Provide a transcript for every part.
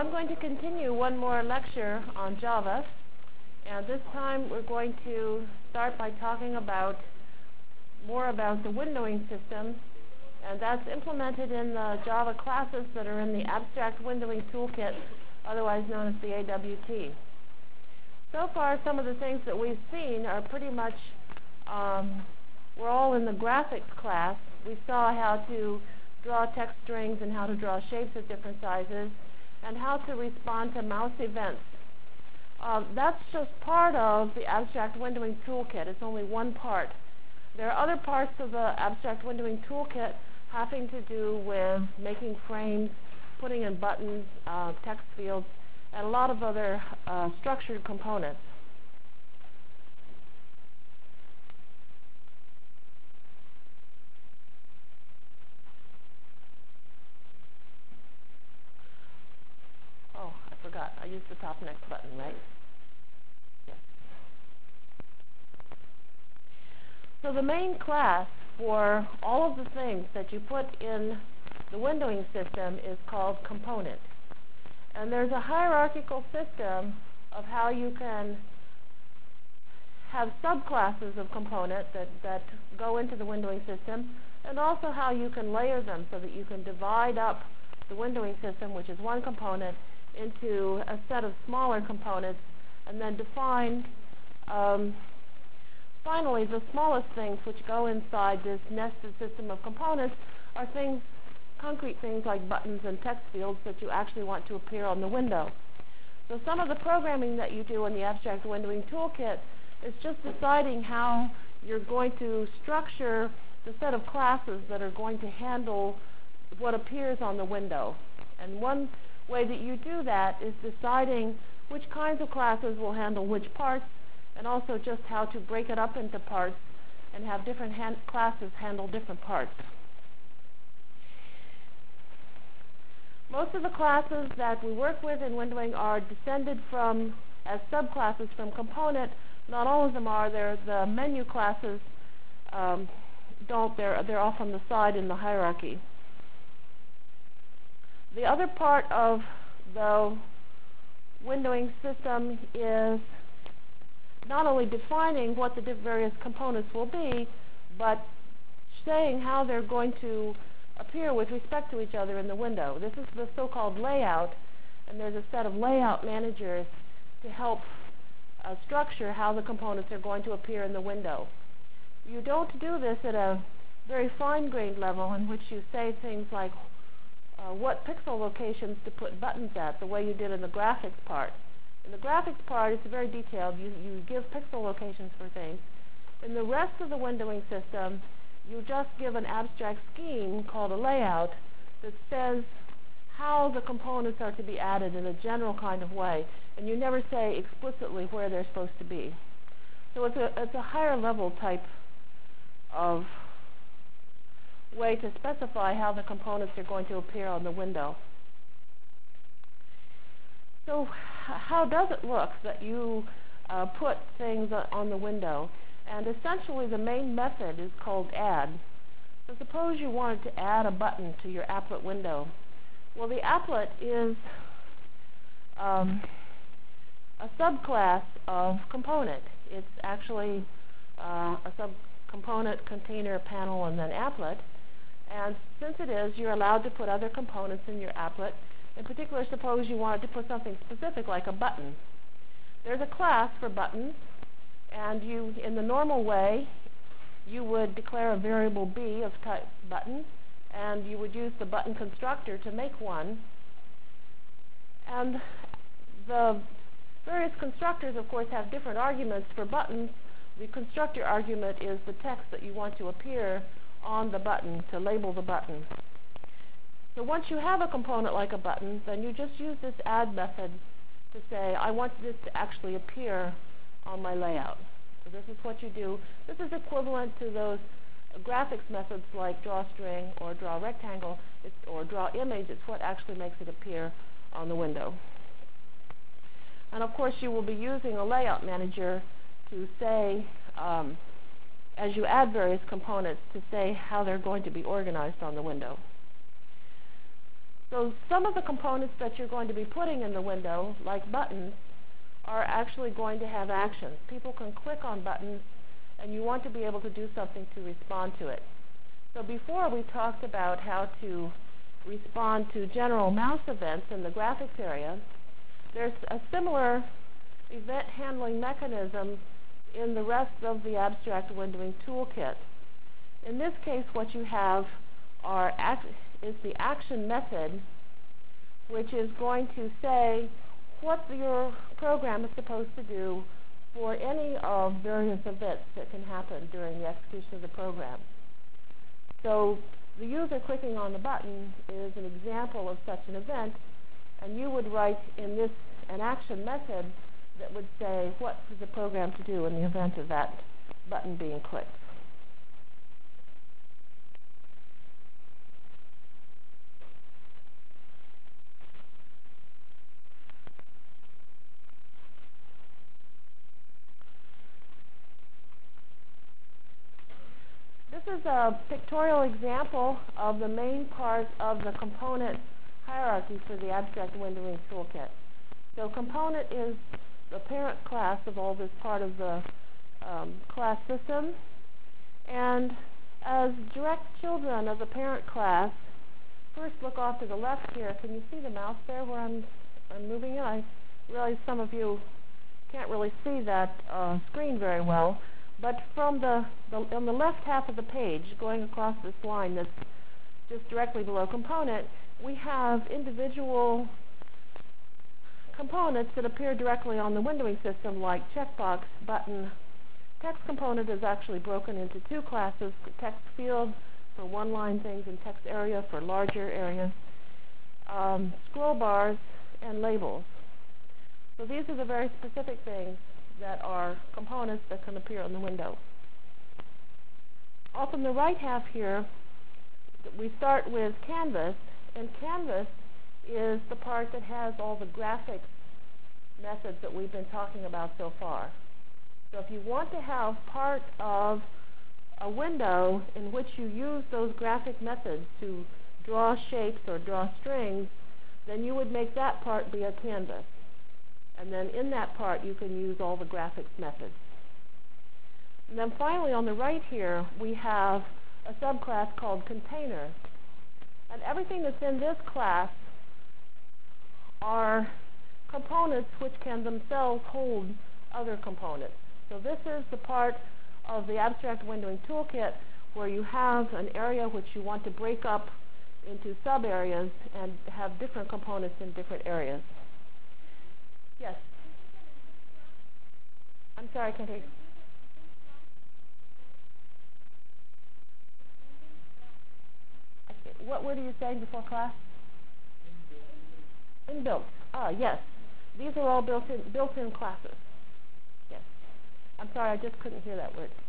I'm going to continue one more lecture on Java, and this time we're going to start by talking more about the windowing system, and that's implemented in the Java classes that are in the Abstract Windowing Toolkit, otherwise known as the AWT. So far, some of the things that we've seen are pretty much, we're all in the graphics class. We saw how to draw text strings and how to draw shapes of different sizes and how to respond to mouse events. That's just part of the Abstract Windowing Toolkit. It's only one part. There are other parts of the Abstract Windowing Toolkit having to do with making frames, putting in buttons, text fields, and a lot of other structured components. Oh, I forgot. I used the top next button, right? Yes. So the main class for all of the things that you put in the windowing system is called component. And there's a hierarchical system of how you can have subclasses of component that go into the windowing system, and also how you can layer them so that you can divide up the windowing system, which is one component, into a set of smaller components, and then define, finally, the smallest things which go inside this nested system of components are things, concrete things like buttons and text fields that you actually want to appear on the window. So some of the programming that you do in the Abstract Windowing Toolkit is just deciding how you're going to structure the set of classes that are going to handle what appears on the window. And one way that you do that is deciding which kinds of classes will handle which parts, and also just how to break it up into parts and have different classes handle different parts. Most of the classes that we work with in windowing are descended from, as subclasses from component. Not all of them are. The menu classes they're off on the side in the hierarchy. The other part of the windowing system is not only defining what the various components will be, but saying how they're going to appear with respect to each other in the window. This is the so-called layout, and there's a set of layout managers to help structure how the components are going to appear in the window. You don't do this at a very fine-grained level in which you say things like what pixel locations to put buttons at, the way you did in the graphics part. In the graphics part, it's very detailed. You give pixel locations for things. In the rest of the windowing system, you just give an abstract scheme called a layout that says how the components are to be added in a general kind of way, and you never say explicitly where they're supposed to be. So it's a higher level type of way to specify how the components are going to appear on the window. So how does it look that you put things on the window? And essentially the main method is called add. So suppose you wanted to add a button to your applet window. Well, the applet is a subclass of component. It's actually a subcomponent, container, panel, and then applet. And since it is, you're allowed to put other components in your applet. In particular, suppose you wanted to put something specific like a button. There's a class for buttons, and you, in the normal way, you would declare a variable B of type button, and you would use the button constructor to make one. And the various constructors, of course, have different arguments for buttons. The constructor argument is the text that you want to appear on the button to label the button. So once you have a component like a button, then you just use this add method to say, I want this to actually appear on my layout. So this is what you do. This is equivalent to those graphics methods like drawString or drawRectangle or drawImage. It's what actually makes it appear on the window. And of course, you will be using a layout manager to say, as you add various components, to say how they're going to be organized on the window. So some of the components that you're going to be putting in the window, like buttons, are actually going to have actions. People can click on buttons, and you want to be able to do something to respond to it. So before we talked about how to respond to general mouse events in the graphics area, there's a similar event handling mechanism in the rest of the abstract windowing toolkit. In this case, what you have is the action method, which is going to say what your program is supposed to do for any of various events that can happen during the execution of the program. So the user clicking on the button is an example of such an event, and you would write in this an action method that would say what is the program to do in the event of that button being clicked. This is a pictorial example of the main part of the component hierarchy for the abstract windowing toolkit. So component is the parent class of all this part of the class system. And as direct children of the parent class, first look off to the left here. Can you see the mouse there where I'm moving it? I realize some of you can't really see that screen very well. But from on the left half of the page, going across this line that's just directly below component, we have individual components that appear directly on the windowing system, like checkbox, button. Text component is actually broken into two classes: text field for one-line things and text area for larger areas, scroll bars, and labels. So these are the very specific things that are components that can appear on the window. Off on the right half here, we start with Canvas, and Canvas is the part that has all the graphics methods that we've been talking about so far. So if you want to have part of a window in which you use those graphic methods to draw shapes or draw strings, then you would make that part be a canvas. And then in that part, you can use all the graphics methods. And then finally, on the right here, we have a subclass called Container. And everything that's in this class are components which can themselves hold other components. So this is the part of the abstract windowing toolkit where you have an area which you want to break up into sub-areas and have different components in different areas. Yes? I'm sorry, I can't hear you. What word are you saying before class? Inbuilt. Ah, yes. These are all built-in classes. Yes. I'm sorry, I just couldn't hear that word.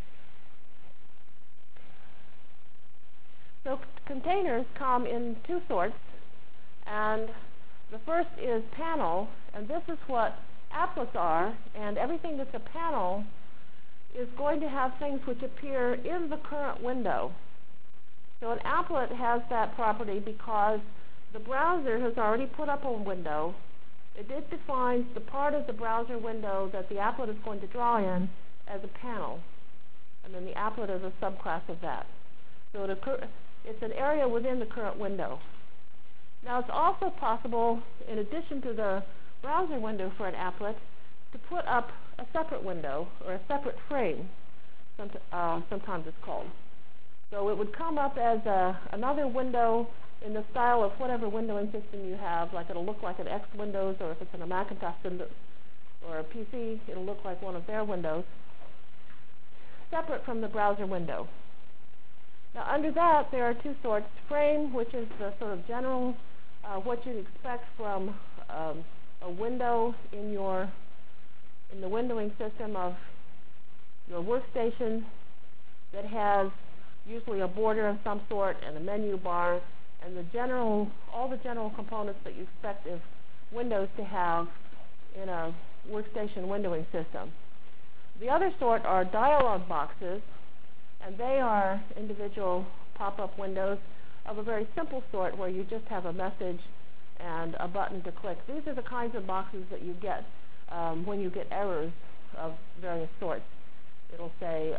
So containers come in two sorts, and the first is panel, and this is what applets are, and everything that's a panel is going to have things which appear in the current window. So an applet has that property because the browser has already put up a window. It defines the part of the browser window that the applet is going to draw in as a panel, and then the applet is a subclass of that. So it's an area within the current window. Now it's also possible, in addition to the browser window for an applet, to put up a separate window or a separate frame, sometimes it's called. So it would come up as another window in the style of whatever windowing system you have, like it'll look like an X Windows, or if it's in a Macintosh or a PC, it'll look like one of their windows, separate from the browser window. Now under that, there are two sorts. Frame, which is the sort of general, what you'd expect from a window in the windowing system of your workstation, that has usually a border of some sort and a menu bar and all the general components that you expect of Windows to have in a workstation windowing system. The other sort are dialog boxes, and they are individual pop-up windows. of a very simple sort where you just have a message and a button to click. These are the kinds of boxes that you get when you get errors of various sorts. It'll say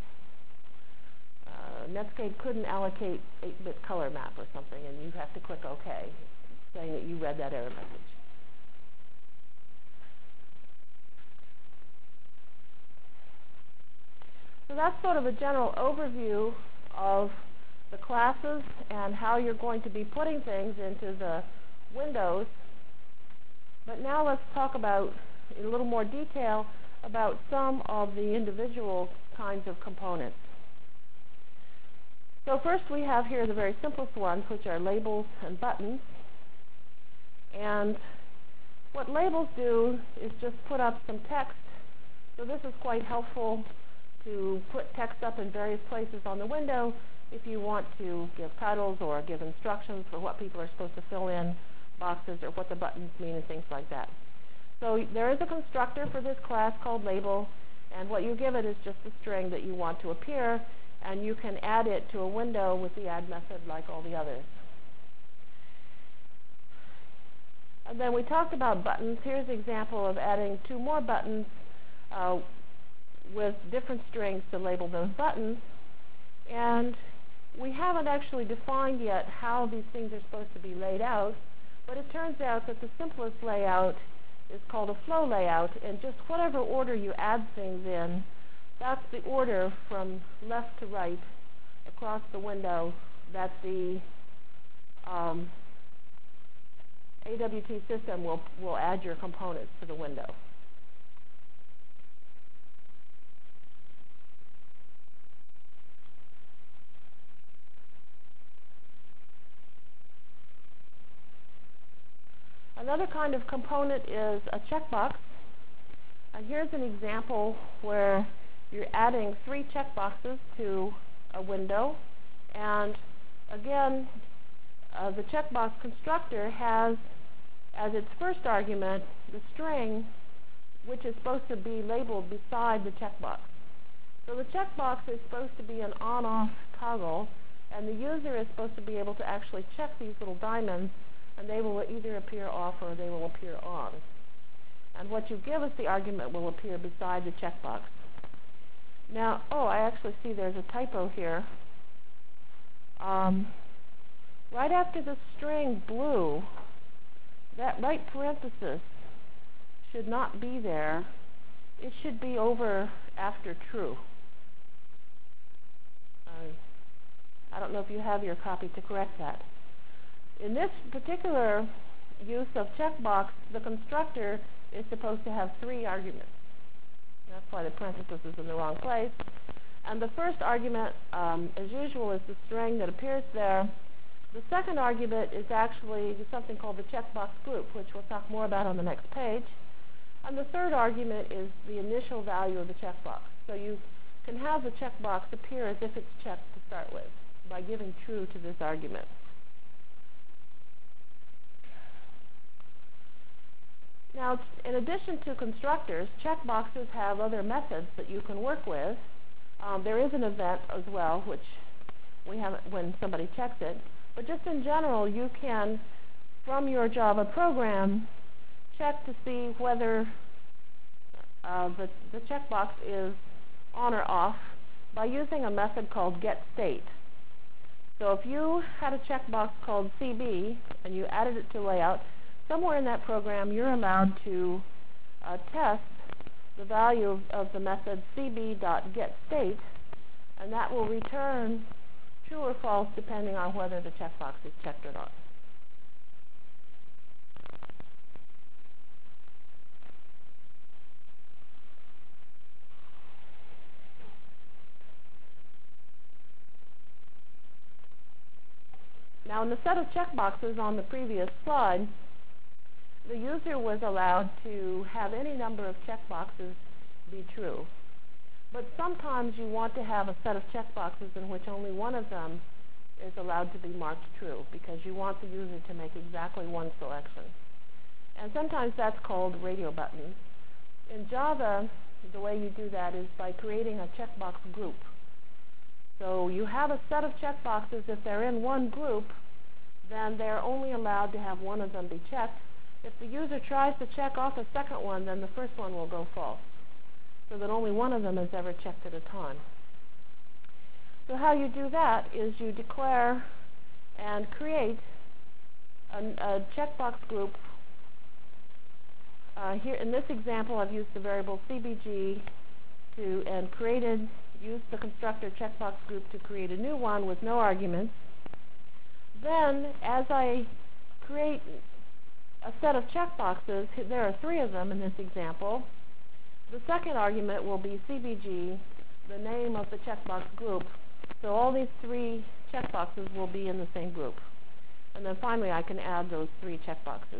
Netscape couldn't allocate 8-bit color map or something, and you have to click OK, saying that you read that error message. So that's sort of a general overview of the classes and how you're going to be putting things into the windows. But now let's talk about, in a little more detail, about some of the individual kinds of components. So first we have here the very simplest ones, which are labels and buttons. And what labels do is just put up some text. So this is quite helpful to put text up in various places on the window if you want to give titles or give instructions for what people are supposed to fill in boxes or what the buttons mean and things like that. So there is a constructor for this class called label, and what you give it is just the string that you want to appear, and you can add it to a window with the add method like all the others. And then we talked about buttons. Here's an example of adding 2 more buttons with different strings to label those buttons. And we haven't actually defined yet how these things are supposed to be laid out, but it turns out that the simplest layout is called a flow layout, and just whatever order you add things in, that's the order from left to right across the window that the AWT system will add your components to the window. Another kind of component is a checkbox. And here's an example where you're adding 3 checkboxes to a window. And again, the checkbox constructor has as its first argument the string, which is supposed to be labeled beside the checkbox. So the checkbox is supposed to be an on-off toggle, and the user is supposed to be able to actually check these little diamonds, and they will either appear off or they will appear on. And what you give as the argument will appear beside the checkbox. Now, I actually see there's a typo here. Right after the string blue, that right parenthesis should not be there. It should be over after true. I don't know if you have your copy to correct that. In this particular use of checkbox, the constructor is supposed to have 3 arguments. That's why the parenthesis is in the wrong place. And the first argument, as usual, is the string that appears there. The second argument is actually something called the checkbox group, which we'll talk more about on the next page. And the third argument is the initial value of the checkbox. So you can have the checkbox appear as if it's checked to start with by giving true to this argument. Now, in addition to constructors, checkboxes have other methods that you can work with. There is an event as well, which we have when somebody checks it. But just in general, you can, from your Java program, check to see whether the checkbox is on or off by using a method called getState. So if you had a checkbox called CB and you added it to layout, somewhere in that program you're allowed to test the value of the method cb.getState, and that will return true or false depending on whether the checkbox is checked or not. Now, in the set of checkboxes on the previous slide, the user was allowed to have any number of checkboxes be true. But sometimes you want to have a set of checkboxes in which only one of them is allowed to be marked true, because you want the user to make exactly one selection. And sometimes that's called radio buttons. In Java, the way you do that is by creating a checkbox group. So you have a set of checkboxes. If they're in one group, then they're only allowed to have one of them be checked. If the user tries to check off a second one, then the first one will go false, so that only one of them is ever checked at a time. So how you do that is you declare and create a checkbox group. Here in this example, I've used the variable CBG and used the constructor checkbox group to create a new one with no arguments. Then, as I create a set of checkboxes, there are 3 of them in this example, the second argument will be CBG, the name of the checkbox group. So all these 3 checkboxes will be in the same group. And then finally, I can add those 3 checkboxes.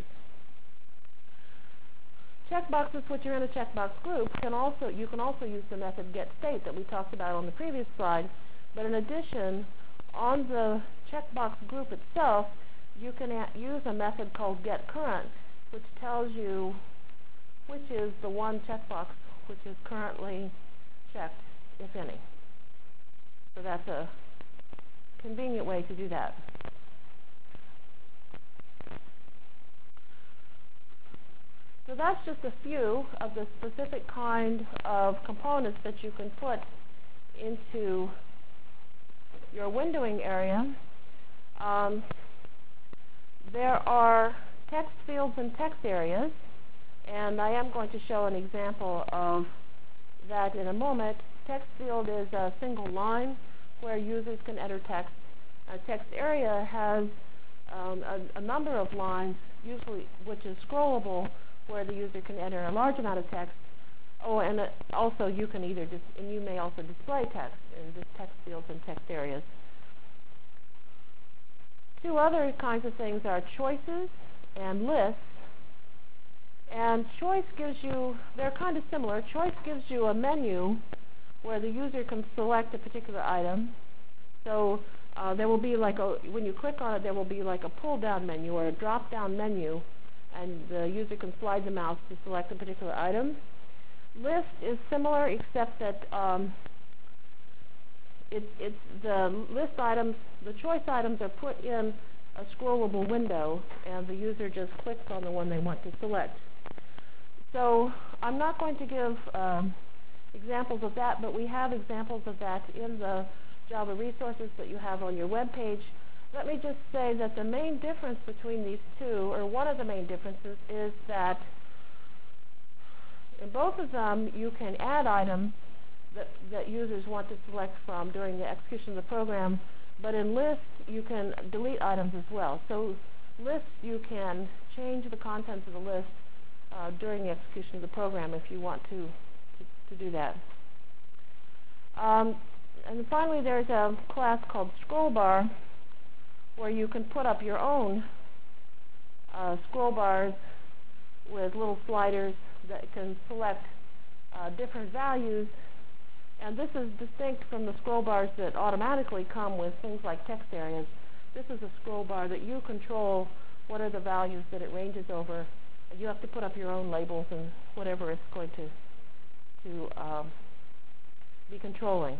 Checkboxes which are in a checkbox group you can also use the method getState that we talked about on the previous slide. But in addition, on the checkbox group itself, you can use a method called getCurrent, which tells you which is the one checkbox which is currently checked, if any. So that's a convenient way to do that. So that's just a few of the specific kind of components that you can put into your windowing area. There are text fields and text areas, and I am going to show an example of that in a moment. Text field is a single line where users can enter text. A text area has a number of lines, usually which is scrollable, where the user can enter a large amount of text. Oh, and also you can you may also display text in the text fields and text areas. 2 other kinds of things are choices and lists. And choice gives you, they're kind of similar. Choice gives you a menu where the user can select a particular item. So there will be when you click on it, there will be like a pull-down menu or a drop-down menu, and the user can slide the mouse to select a particular item. List is similar, except that it's the list items, the choice items are put in a scrollable window, and the user just clicks on the one they want to select. So I'm not going to give examples of that, but we have examples of that in the Java resources that you have on your web page. Let me just say that the main difference between these 2, or one of the main differences, is that in both of them you can add items that users want to select from during the execution of the program, but in lists you can delete items as well. So lists, you can change the contents of the list during the execution of the program if you want to do that. And finally, there's a class called ScrollBar, where you can put up your own scroll bars with little sliders that can select different values. And this is distinct from the scroll bars that automatically come with things like text areas. This is a scroll bar that you control what are the values that it ranges over. And you have to put up your own labels and whatever it's going to be controlling.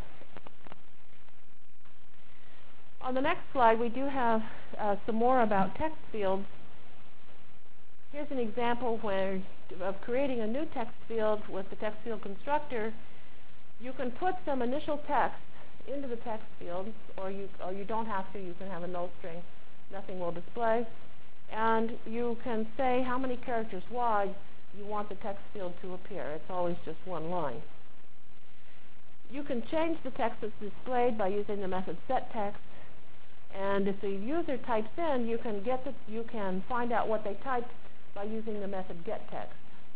On the next slide, we do have some more about text fields. Here's an example of creating a new text field with the text field constructor. You can put some initial text into the text field, or you don't have to. You can have a null string. Nothing will display. And you can say how many characters wide you want the text field to appear. It's always just one line. You can change the text that's displayed by using the method setText. And if the user types in, you can find out what they typed by using the method getText.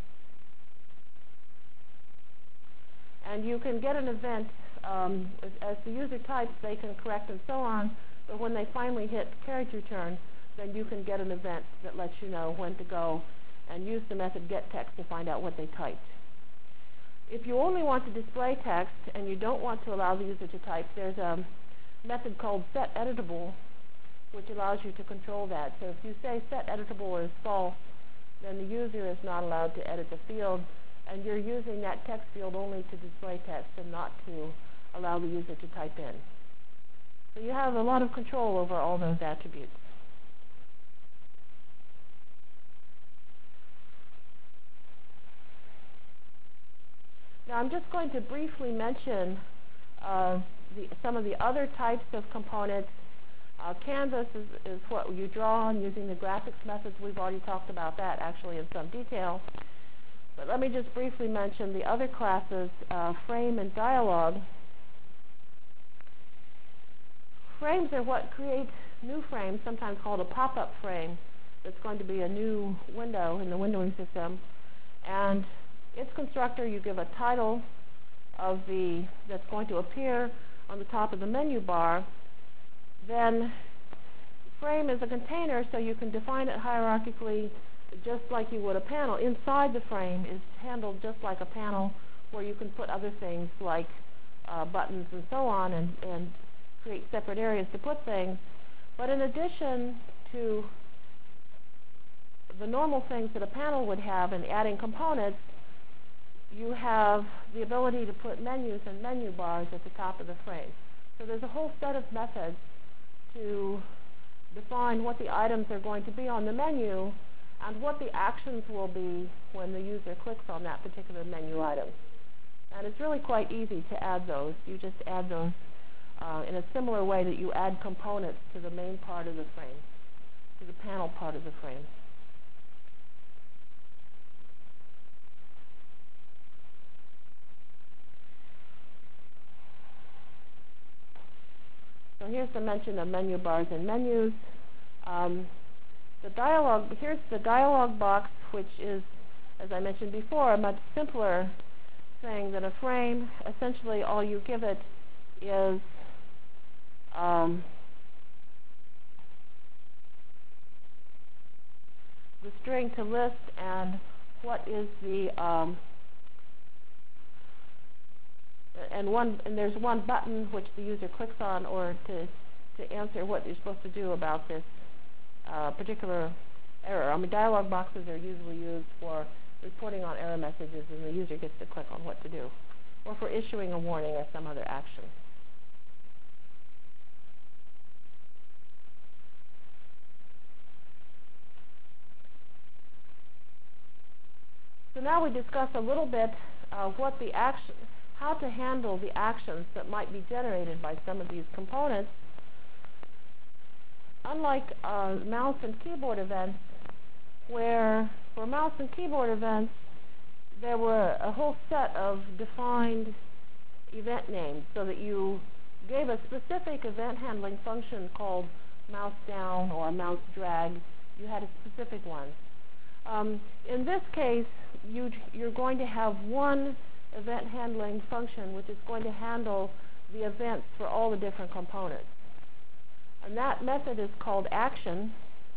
And you can get an event as the user types, they can correct and so on. But when they finally hit carriage return, then you can get an event that lets you know when to go and use the method getText to find out what they typed. If you only want to display text and you don't want to allow the user to type, there's a method called setEditable, which allows you to control that. So if you say setEditable is false, then the user is not allowed to edit the field, and you're using that text field only to display text and not to allow the user to type in. So you have a lot of control over all those attributes. Now I'm just going to briefly mention some of the other types of components. Canvas is what you draw on using the graphics methods. We've already talked about that actually in some detail. But let me just briefly mention the other classes, frame and dialog. Frames are what create new frames, sometimes called a pop-up frame. That's going to be a new window in the windowing system. And its constructor, you give a title that's going to appear on the top of the menu bar. Then frame is a container, so you can define it hierarchically just like you would a panel. Inside the frame is handled just like a panel, where you can put other things like buttons and so on, and create separate areas to put things. But in addition to the normal things that a panel would have in adding components, you have the ability to put menus and menu bars at the top of the frame. So there's a whole set of methods to define what the items are going to be on the menu and what the actions will be when the user clicks on that particular menu item. And it's really quite easy to add those. You just add those in a similar way that you add components to the main part of the frame, to the panel part of the frame. So here's the mention of menu bars and menus. Here's the dialog box, which is, as I mentioned before, a much simpler thing than a frame. Essentially, all you give it is the string to list and what is the and there's one button which the user clicks on, or to answer what you're supposed to do about this particular error. I mean, dialog boxes are usually used for reporting on error messages, and the user gets to click on what to do, or for issuing a warning or some other action. So now we discuss a little bit how to handle the actions that might be generated by some of these components. Unlike mouse and keyboard events, where for mouse and keyboard events, there were a whole set of defined event names, so that you gave a specific event handling function called mouse down or mouse drag. You had a specific one. In this case, you're going to have one event handling function which is going to handle the events for all the different components. And that method is called action.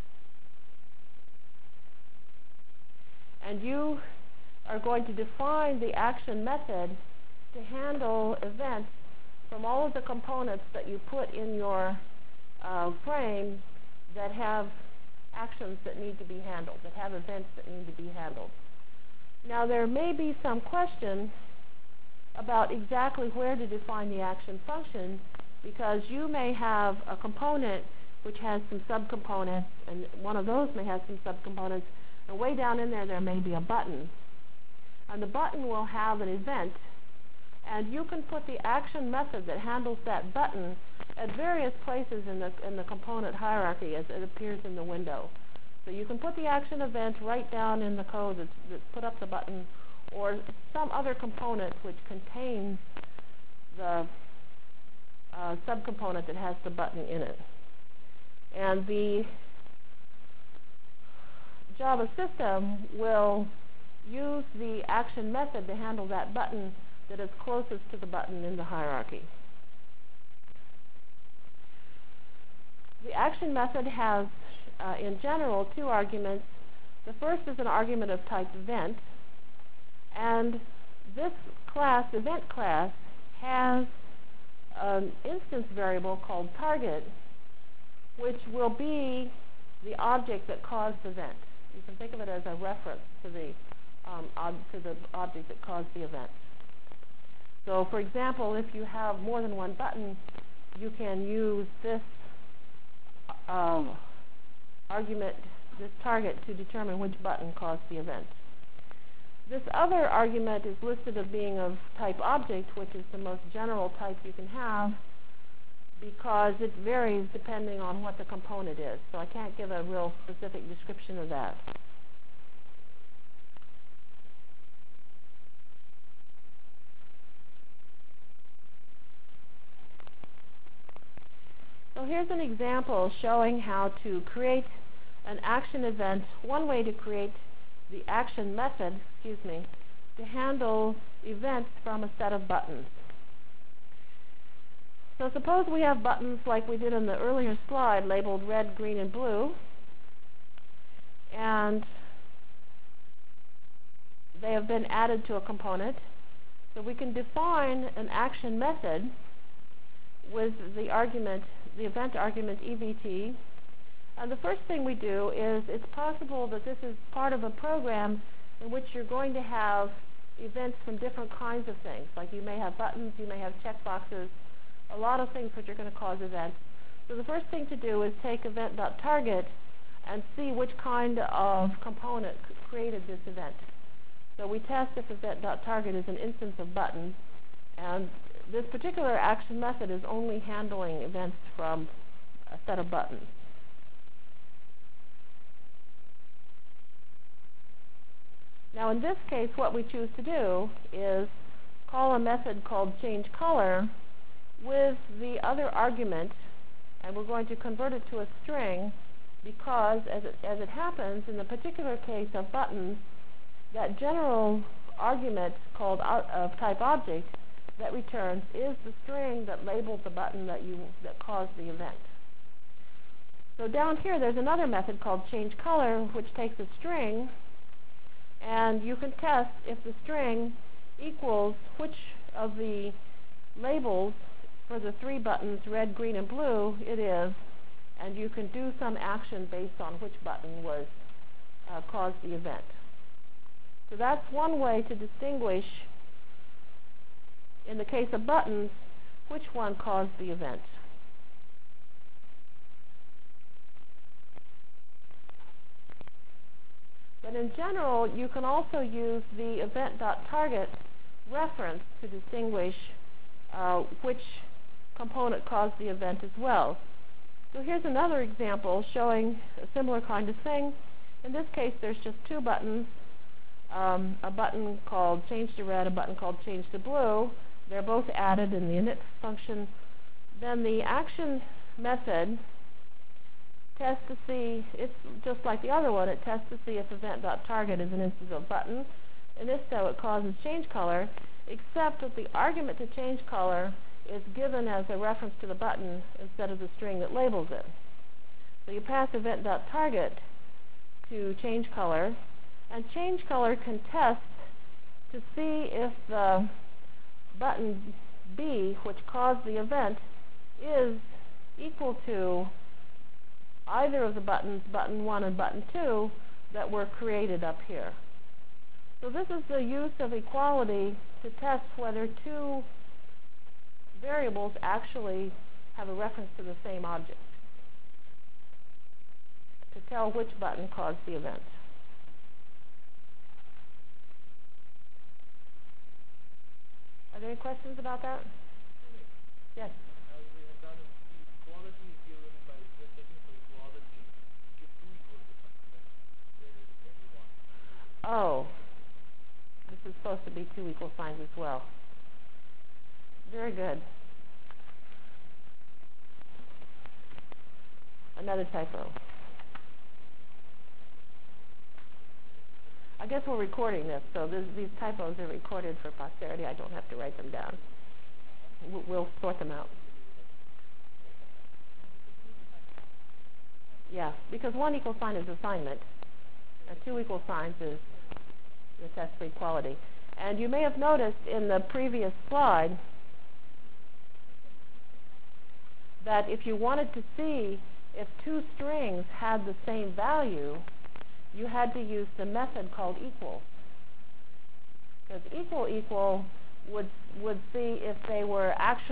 And you are going to define the action method to handle events from all of the components that you put in your frame that have actions that need to be handled, that have events that need to be handled. Now, there may be some question about exactly where to define the action function, because you may have a component which has some subcomponents, and one of those may have some subcomponents, and way down in there may be a button. And the button will have an event, and you can put the action method that handles that button at various places in the component hierarchy as it appears in the window. So you can put the action event right down in the code that's put up the button, or some other component which contains the subcomponent that has the button in it. And the Java system will use the action method to handle that button that is closest to the button in the hierarchy. The action method has, in general, two arguments. The first is an argument of type event, and this class, event class, has an instance variable called target, which will be the object that caused the event. You can think of it as a reference to the object that caused the event. So, for example, if you have more than one button, you can use this argument, this target, to determine which button caused the event. This other argument is listed as being of type object, which is the most general type you can have, because it varies depending on what the component is. So I can't give a real specific description of that. So here's an example showing how to create an action event. One way to create the action method, to handle events from a set of buttons. So suppose we have buttons like we did in the earlier slide, labeled red, green, and blue, and they have been added to a component. So we can define an action method with the argument, the event argument EVT. And the first thing we do is, it's possible that this is part of a program in which you're going to have events from different kinds of things. Like you may have buttons, you may have checkboxes, a lot of things which are going to cause events. So the first thing to do is take event.target and see which kind of component created this event. So we test if event.target is an instance of button, and this particular action method is only handling events from a set of buttons. Now in this case, what we choose to do is call a method called changeColor with the other argument, and we're going to convert it to a string because, as it happens, in the particular case of buttons, that general argument called of type object that returns is the string that labeled the button that caused the event. So down here, there's another method called changeColor, which takes a string, and you can test if the string equals which of the labels for the three buttons, red, green, and blue, it is, and you can do some action based on which button caused the event. So that's one way to distinguish, in the case of buttons, which one caused the event. But in general, you can also use the event.target reference to distinguish which component caused the event as well. So here's another example showing a similar kind of thing. In this case, there's just two buttons, a button called change to red, a button called change to blue. They're both added in the init function. Then the action method tests to see, it's just like the other one, it tests to see if event.target is an instance of button, and if so, it causes changeColor, except that the argument to changeColor is given as a reference to the button instead of the string that labels it. So you pass event.target to changeColor, and changeColor can test to see if the button B, which caused the event, is equal to either of the buttons, button 1 and button 2, that were created up here. So this is the use of equality to test whether two variables actually have a reference to the same object, to tell which button caused the event. Are there any questions about that? Yes? Oh, this is supposed to be two equal signs as well. Very good. Another typo. I guess we're recording this, so these typos are recorded for posterity. I don't have to write them down. We'll sort them out. Yeah, because one equal sign is assignment, and two equal signs is the test for equality. And you may have noticed in the previous slide that if you wanted to see if two strings had the same value, you had to use the method called equal. Because equal would see if they were actually